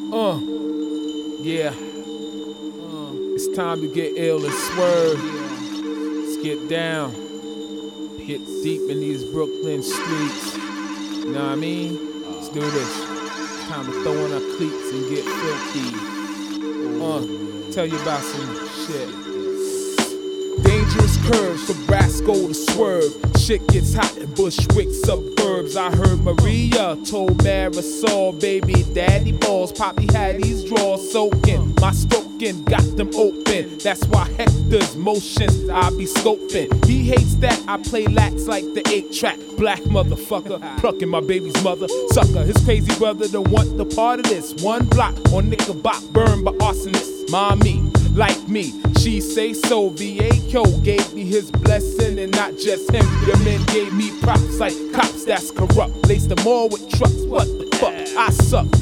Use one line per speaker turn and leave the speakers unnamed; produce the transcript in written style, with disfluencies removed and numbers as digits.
Yeah. It's time to get ill and swerve. Let's get down. Get deep in these Brooklyn streets. You know what I mean? Let's do this. It's time to throw on our cleats and get filthy. Tell you about some shit. Dangerous curves from Brasco to Swerve. Shit gets hot in Bushwick suburbs. I heard Maria told Marisol, baby daddy balls. Poppy had these drawers soaking. My stroking got them open. That's why Hector's motions I be scoping. He hates that I play lax like the 8-track. Black motherfucker, plucking my baby's mother. Sucker, his crazy brother don't want the part of this. One block on Knickerbock, burned by arsonists. Mommy, like me, she say so. VAQ gave me his blessing, and not just him. Your men gave me props like cops that's corrupt. Laced them all with trucks. What the fuck? I suck.